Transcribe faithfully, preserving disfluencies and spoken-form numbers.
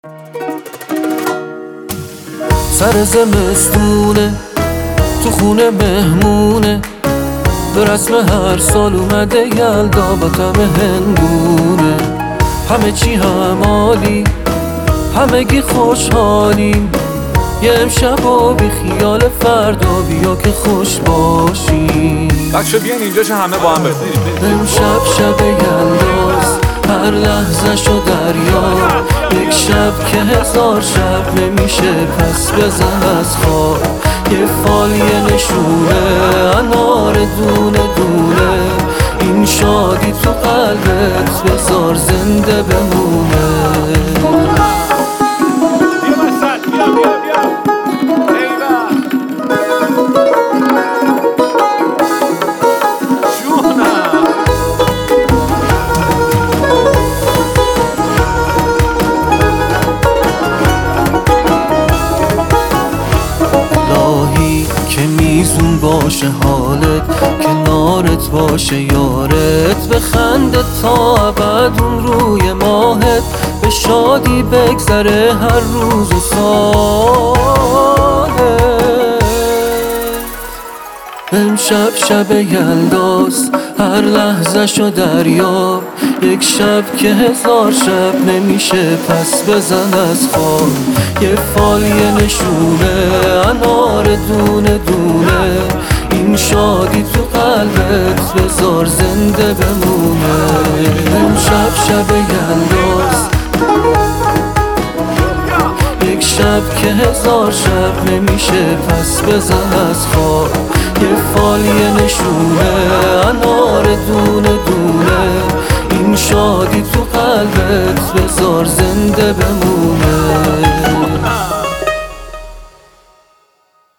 سر زمستونه تو خونه مهمونه، به رسم هر سال اومده یلدا با طعم هندونه. همه چی هم عالی، همگی خوشحالیم، یه امشب و بی خیال فردا بیا که خوش باشیم. بچه بیاین اینجا چه همه با هم بخونیم. امشب شب یلداست، هر لحظه شو دریا، یک شب که هزار شب نمیشه پس بزن از خواب. یه فال یه نشونه انار دونه دونه، این شادی تو قلبت بذار زنده بمونه. که میزون باشه حالت، کنارت باشه یارت، به خنده تا ابد اون روی ماهت، به شادی بگذره هر روز و سالت. امشب شب یلداست، هر لحظه شو دریا، یک شب که هزار شب نمیشه پس بزن از خواب. یه فال یه نشونه انار دونه دونه، این شادی تو قلبت بذار زنده بمونه. امشب شب یلداست، یک شب که هزار شب نمیشه پس بزن از خواب. یه فال یه نشونه انار دونه دونه، این شادی تو قلبت بذار زنده بمونه.